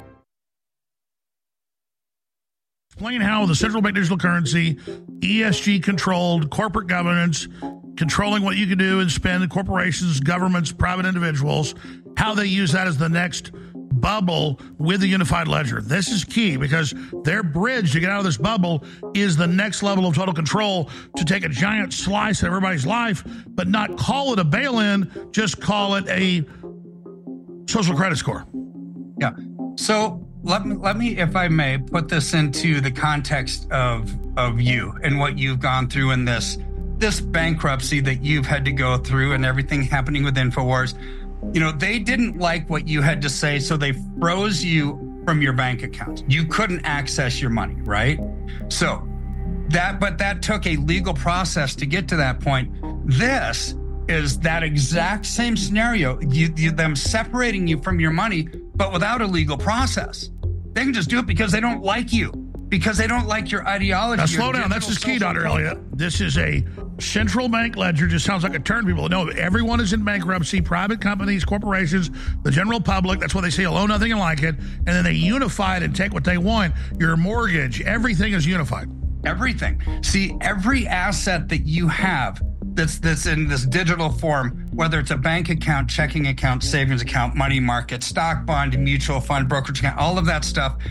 Explain how the central bank digital currency, E S G-controlled corporate governance, controlling what you can do and spend, corporations, governments, private individuals, how they use that as the next bubble with the unified ledger. This is key because their bridge to get out of this bubble is the next level of total control to take a giant slice of everybody's life, but not call it a bail-in, just call it a social credit score. Yeah. So let me, let me, if I may, put this into the context of of you and what you've gone through in this this bankruptcy that you've had to go through and everything happening with InfoWars. You know, they didn't like what you had to say, so they froze you from your bank account. You couldn't access your money, right? So that, but that took a legal process to get to that point. This is that exact same scenario, you, you, them separating you from your money, but without a legal process. They can just do it because they don't like you, because they don't like your ideology. Now, slow down. That's his key, Doctor Elliott. This is a central bank ledger. Just sounds like a turn people. No, everyone is in bankruptcy. Private companies, corporations, the general public. That's why they say, oh, nothing like it. And then they unify it and take what they want. Your mortgage, everything is unified. Everything. See, every asset that you have that's that's in this digital form, whether it's a bank account, checking account, savings account, money market, stock, bond, mutual fund, brokerage account, all of that stuff,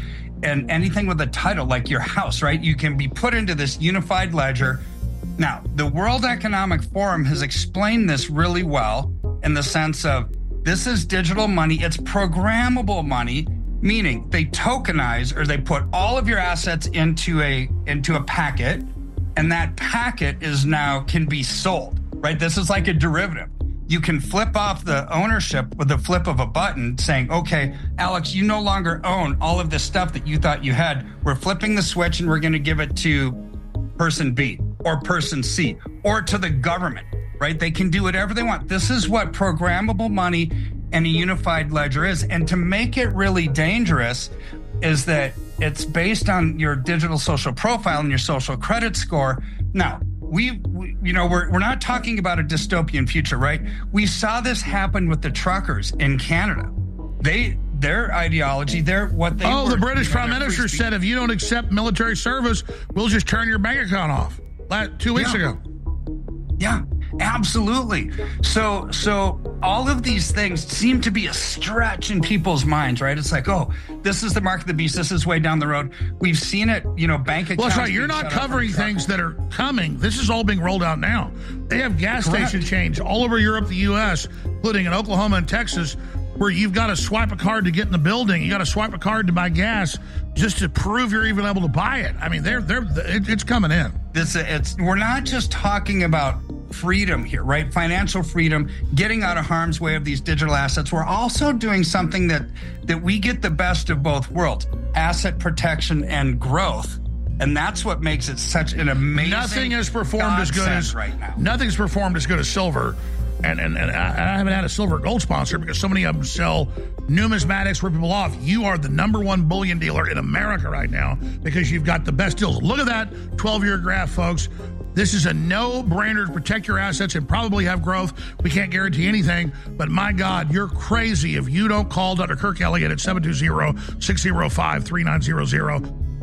and anything with a title like your house, right? You can be put into this unified ledger. Now, the World Economic Forum has explained this really well in the sense of this is digital money. It's programmable money, meaning they tokenize or they put all of your assets into a into a packet, and that packet is now can be sold, right? This is like a derivative. You can flip off the ownership with the flip of a button saying, okay, Alex, you no longer own all of this stuff that you thought you had. We're flipping the switch and we're going to give it to person B or person C or to the government, right? They can do whatever they want. This is what programmable money and a unified ledger is. And to make it really dangerous is that it's based on your digital social profile and your social credit score. Now, we, we you know, we're, we're not talking about a dystopian future, right? We saw this happen with the truckers in Canada. They, their ideology, their what they Oh, were, the British you know, Prime Minister said if you don't accept military service, we'll just turn your bank account off. Like two weeks Yeah. ago. Yeah, absolutely. So, so all of these things seem to be a stretch in people's minds, right? It's like, oh, this is the mark of the beast. This is way down the road. We've seen it, you know, bank accounts. Well, that's right. You're being not shut off covering from things that are coming. This is all being rolled out now. They have gas Correct. station chains all over Europe, the U S, including in Oklahoma and Texas, where you've got to swipe a card to get in the building. You got to swipe a card to buy gas just to prove you're even able to buy it. I mean, they're they're it, it's coming in. This it's we're not just talking about freedom here, right? Financial freedom, getting out of harm's way of these digital assets. We're also doing something that that we get the best of both worlds: asset protection and growth. And that's what makes it such an amazing. Nothing has performed as good godsend as right now. Nothing's performed as good as silver. And, and, and I haven't had a silver gold sponsor because so many of them sell numismatics, rip people off. You are the number one bullion dealer in America right now because you've got the best deals. Look at that twelve-year graph, folks. This is a no-brainer to protect your assets and probably have growth. We can't guarantee anything, but my God, you're crazy if you don't call Doctor Kirk Elliott at seven two zero, six zero five, three nine zero zero.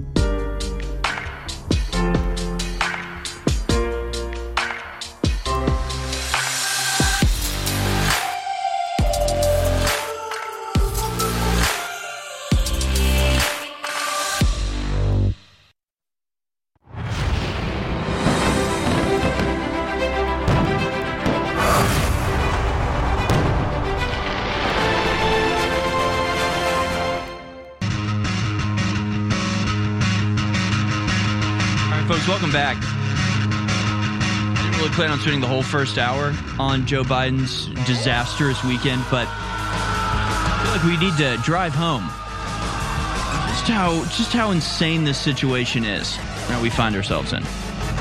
Welcome back. I didn't really plan on spending the whole first hour on Joe Biden's disastrous weekend, but I feel like we need to drive home just how just how insane this situation is that we find ourselves in.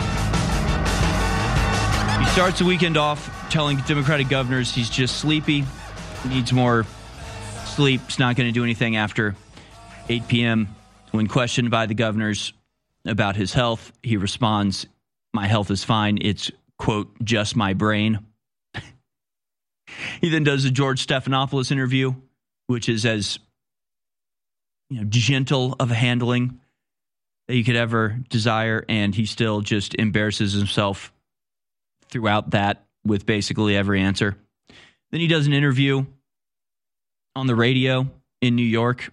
He starts the weekend off telling Democratic governors he's just sleepy, needs more sleep, is not going to do anything after eight p.m. When questioned by the governors about his health, he responds, "My health is fine. It's, quote, just my brain." He then does a George Stephanopoulos interview, which is as you know, gentle of a handling that you could ever desire, and he still just embarrasses himself throughout that with basically every answer. Then he does an interview on the radio in New York,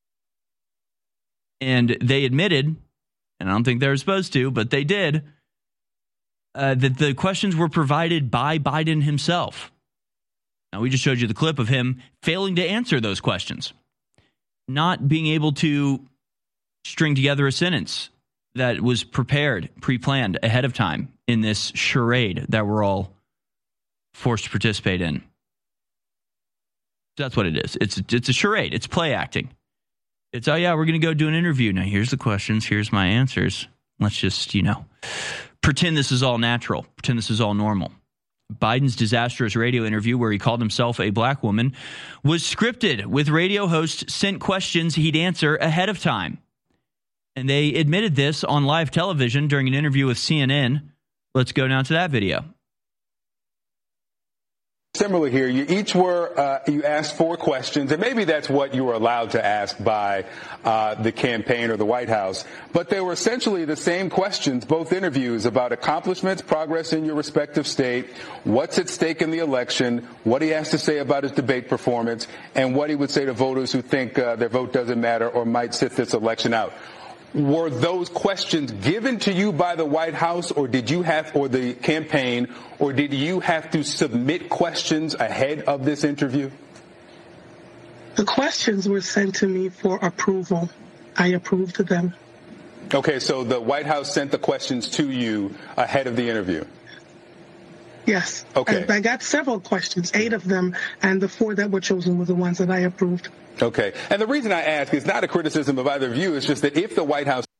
and they admitted, and I don't think they were supposed to, but they did, uh, that the questions were provided by Biden himself. Now, we just showed you the clip of him failing to answer those questions, not being able to string together a sentence that was prepared, pre-planned ahead of time in this charade that we're all forced to participate in. That's what it is. It's, it's a charade. It's play acting. It's, oh, yeah, we're going to go do an interview. Now, here's the questions. Here's my answers. Let's just, you know, pretend this is all natural. Pretend this is all normal. Biden's disastrous radio interview where he called himself a black woman was scripted, with radio hosts sent questions he'd answer ahead of time. And they admitted this on live television during an interview with C N N. Let's go now to that video. Similar here, you each were, uh, you asked four questions, and maybe that's what you were allowed to ask by uh, the campaign or the White House, but they were essentially the same questions, both interviews, about accomplishments, progress in your respective state, what's at stake in the election, what he has to say about his debate performance, and what he would say to voters who think uh, their vote doesn't matter or might sit this election out. Were those questions given to you by the White House, or did you have, or the campaign, or did you have to submit questions ahead of this interview? The questions were sent to me for approval. I approved of them. Okay, so the White House sent the questions to you ahead of the interview? Yes. Okay. I, I got several questions, eight of them, and the four that were chosen were the ones that I approved. Okay. And the reason I ask is not a criticism of either of you. It's just that if the White House...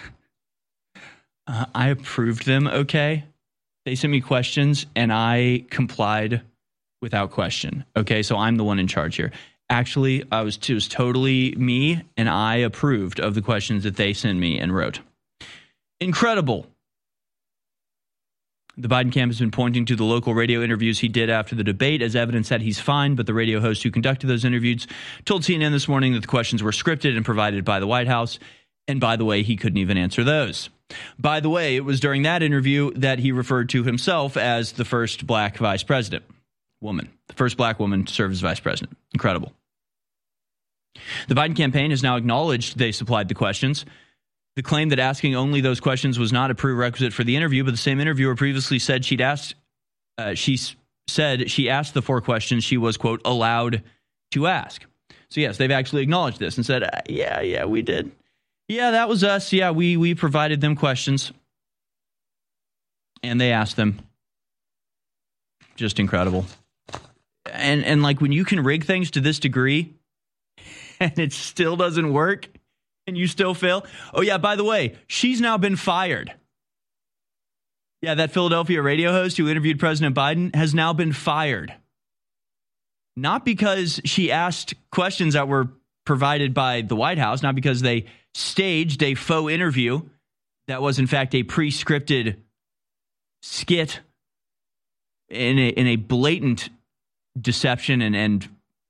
Uh, I approved them, okay? They sent me questions, and I complied without question. Okay, so I'm the one in charge here. Actually, I was, it was totally me, and I approved of the questions that they sent me and wrote. Incredible. The Biden camp has been pointing to the local radio interviews he did after the debate as evidence that he's fine, but the radio host who conducted those interviews told C N N this morning that the questions were scripted and provided by the White House. And by the way, he couldn't even answer those. By the way, it was during that interview that he referred to himself as the first black vice president. Woman. The first black woman to serve as vice president. Incredible. The Biden campaign has now acknowledged they supplied the questions. The claim that asking only those questions was not a prerequisite for the interview, but the same interviewer previously said she'd asked, uh, she said she asked the four questions she was, quote, allowed to ask. So, yes, they've actually acknowledged this and said, uh, yeah, yeah, we did. Yeah, that was us. Yeah, we we provided them questions. And they asked them. Just incredible. And, and like, when you can rig things to this degree and it still doesn't work, and you still fail? Oh, yeah, by the way, she's now been fired. Yeah, that Philadelphia radio host who interviewed President Biden has now been fired. Not because she asked questions that were provided by the White House, not because they staged a faux interview that was, in fact, a pre-scripted skit in a, in a blatant deception and, and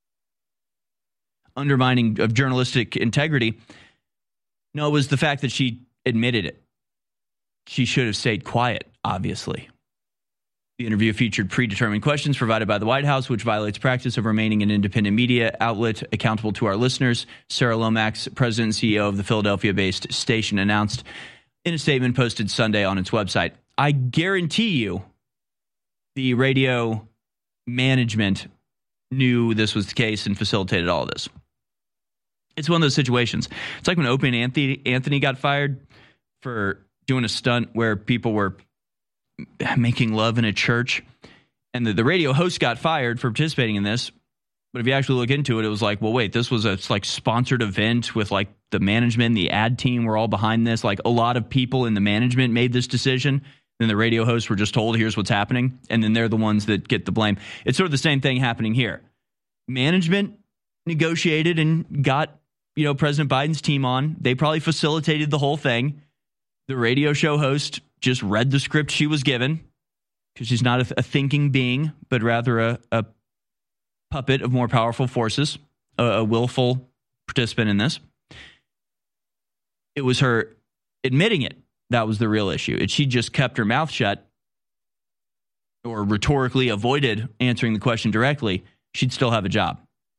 undermining of journalistic integrity. No, it was the fact that she admitted it. She should have stayed quiet, obviously. The interview featured predetermined questions provided by the White House, which violates practice of remaining an independent media outlet accountable to our listeners. Sarah Lomax, president and C E O of the Philadelphia-based station, announced in a statement posted Sunday on its website. I guarantee you the radio management knew this was the case and facilitated all of this. It's one of those situations. It's like when Opie and Anthony, Anthony got fired for doing a stunt where people were making love in a church, and the, the radio host got fired for participating in this. But if you actually look into it, it was like, well, wait, this was a like sponsored event with like the management, the ad team were all behind this. Like a lot of people in the management made this decision. Then the radio hosts were just told, here's what's happening. And then they're the ones that get the blame. It's sort of the same thing happening here. Management negotiated and got, you know, President Biden's team on. They probably facilitated the whole thing. The radio show host just read the script she was given because she's not a, a thinking being, but rather a, a puppet of more powerful forces, a, a willful participant in this. It was her admitting it. That was the real issue. If she just kept her mouth shut or rhetorically avoided answering the question directly, she'd still have a job.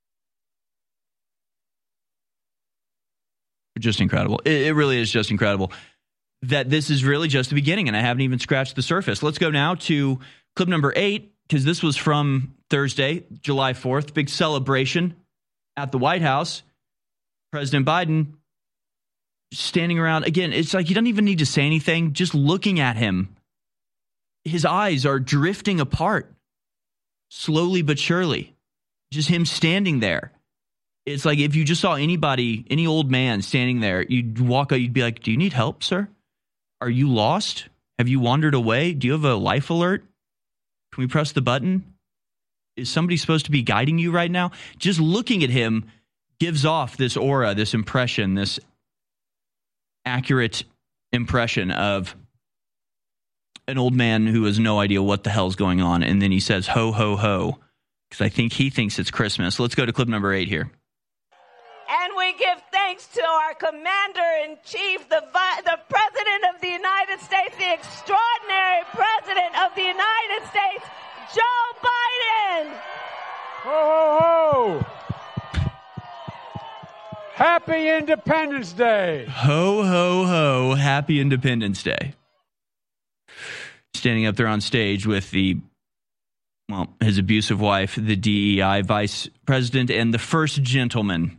Just incredible. It, it really is just incredible that this is really just the beginning, and I haven't even scratched the surface. Let's go now to clip number eight, because this was from Thursday, July fourth. Big celebration at the White House. President Biden standing around. Again, it's like he doesn't even need to say anything. Just looking at him, his eyes are drifting apart, slowly but surely. Just him standing there. It's like if you just saw anybody, any old man standing there, you'd walk up, you'd be like, do you need help, sir? Are you lost? Have you wandered away? Do you have a life alert? Can we press the button? Is somebody supposed to be guiding you right now? Just looking at him gives off this aura, this impression, this accurate impression of an old man who has no idea what the hell's going on. And then he says, ho, ho, ho, because I think he thinks it's Christmas. Let's go to clip number eight here. And we give thanks to our Commander-in-Chief, the, vi- the President of the United States, the extraordinary President of the United States, Joe Biden. Ho, ho, ho. Happy Independence Day. Ho, ho, ho. Happy Independence Day. Standing up there on stage with the, well, his abusive wife, the D E I vice president, and the first gentleman.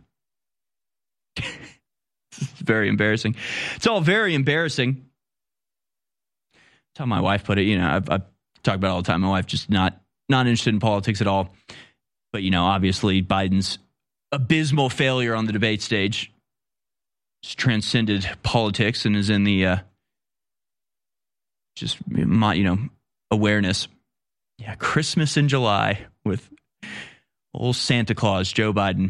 It's very embarrassing. It's all very embarrassing. That's how my wife put it. You know, I've, I've talked about it all the time. My wife just not not interested in politics at all. But, you know, obviously Biden's abysmal failure on the debate stage has transcended politics and is in the uh, just, you know, awareness. Yeah, Christmas in July with old Santa Claus, Joe Biden.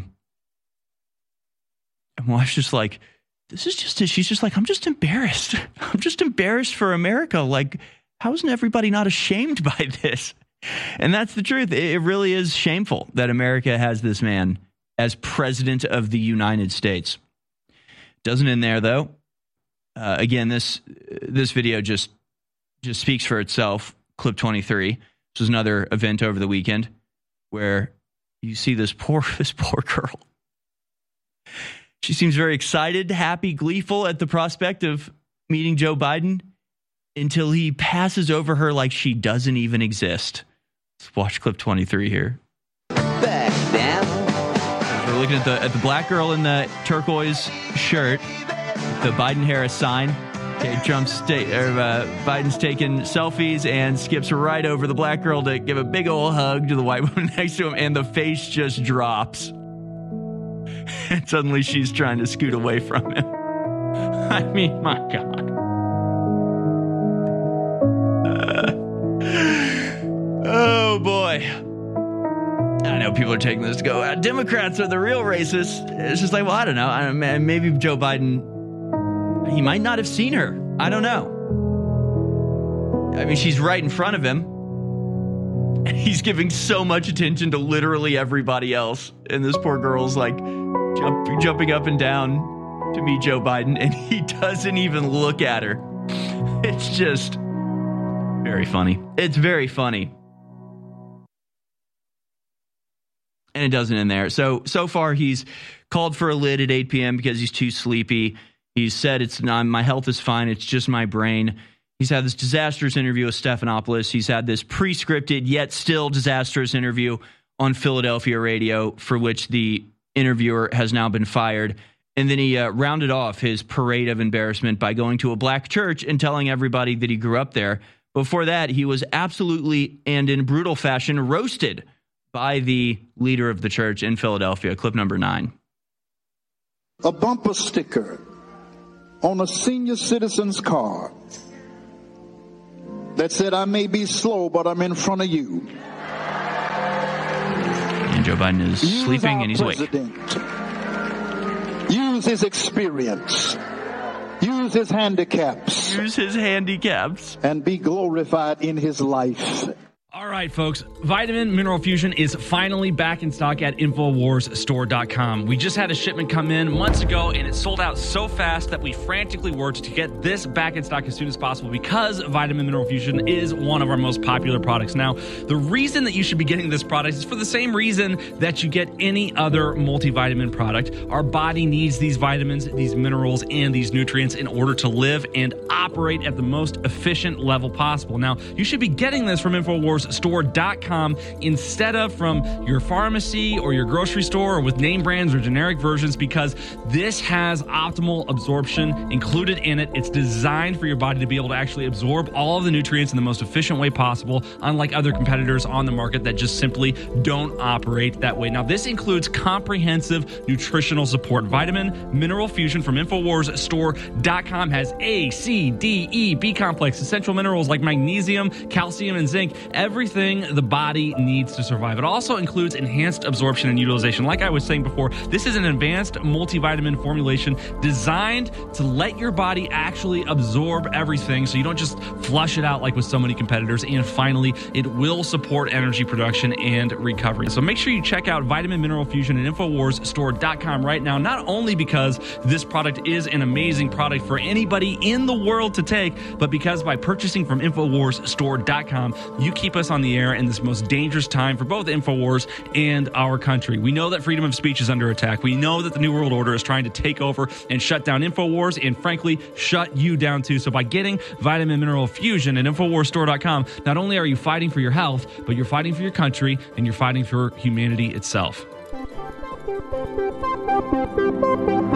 And my wife's just like, this is just, a, she's just like, I'm just embarrassed. I'm just embarrassed for America. Like, how isn't everybody not ashamed by this? And that's the truth. It really is shameful that America has this man as president of the United States. Doesn't end there, though. Uh, again, this this video just just speaks for itself. Clip twenty-three. This was another event over the weekend where you see this poor this poor girl. She seems very excited, happy, gleeful at the prospect of meeting Joe Biden until he passes over her like she doesn't even exist. Let's watch clip twenty-three here. Back down. We're looking at the at the black girl in the turquoise shirt, the Biden-Harris sign. Okay, Trump's ta- or, uh, Biden's taking selfies and skips right over the black girl to give a big old hug to the white woman next to him, and the face just drops. And suddenly she's trying to scoot away from him. I mean, my God. Uh, oh, boy. I know people are taking this to go, uh, Democrats are the real racists. It's just like, well, I don't know. I mean, maybe Joe Biden, he might not have seen her. I don't know. I mean, she's right in front of him. And he's giving so much attention to literally everybody else. And this poor girl's like jump, jumping up and down to meet Joe Biden. And he doesn't even look at her. It's just very funny. It's very funny. And it doesn't end there. So, so far he's called for a lid at eight p.m. because he's too sleepy. He's said it's not, my health is fine. It's just my brain. He's had this disastrous interview with Stephanopoulos. He's had this pre-scripted yet still disastrous interview on Philadelphia radio for which the interviewer has now been fired. And then he uh, rounded off his parade of embarrassment by going to a black church and telling everybody that he grew up there. Before that, he was absolutely and in brutal fashion roasted by the leader of the church in Philadelphia. Clip number nine. A bumper sticker on a senior citizen's card that said, I may be slow, but I'm in front of you. And Joe Biden is Use sleeping and he's president. awake. Use his experience. Use his handicaps. Use his handicaps. And be glorified in his life. All right, folks, Vitamin Mineral Fusion is finally back in stock at Infowars Store dot com. We just had a shipment come in months ago, and it sold out so fast that we frantically worked to get this back in stock as soon as possible because Vitamin Mineral Fusion is one of our most popular products. Now, the reason that you should be getting this product is for the same reason that you get any other multivitamin product. Our body needs these vitamins, these minerals, and these nutrients in order to live and operate at the most efficient level possible. Now, you should be getting this from Infowars Store dot com instead of from your pharmacy or your grocery store or with name brands or generic versions, because this has optimal absorption included in it. It's designed for your body to be able to actually absorb all of the nutrients in the most efficient way possible, unlike other competitors on the market that just simply don't operate that way. Now, this includes comprehensive nutritional support. Vitamin Mineral Fusion from Infowars Store dot com has A, C, D, E, B complex, essential minerals like magnesium, calcium, and zinc. everything the body needs to survive. It also includes enhanced absorption and utilization. Like I was saying before, this is an advanced multivitamin formulation designed to let your body actually absorb everything so you don't just flush it out like with so many competitors. And finally, it will support energy production and recovery. So make sure you check out Vitamin Mineral Fusion at Infowars Store dot com right now, not only because this product is an amazing product for anybody in the world to take, but because by purchasing from Infowars Store dot com, you keep us on the air in this most dangerous time for both Infowars and our country. We know that freedom of speech is under attack. We know that the New World Order is trying to take over and shut down Infowars and, frankly, shut you down too. So by getting Vitamin Mineral Fusion at Infowars Store dot com, not only are you fighting for your health, but you're fighting for your country and you're fighting for humanity itself.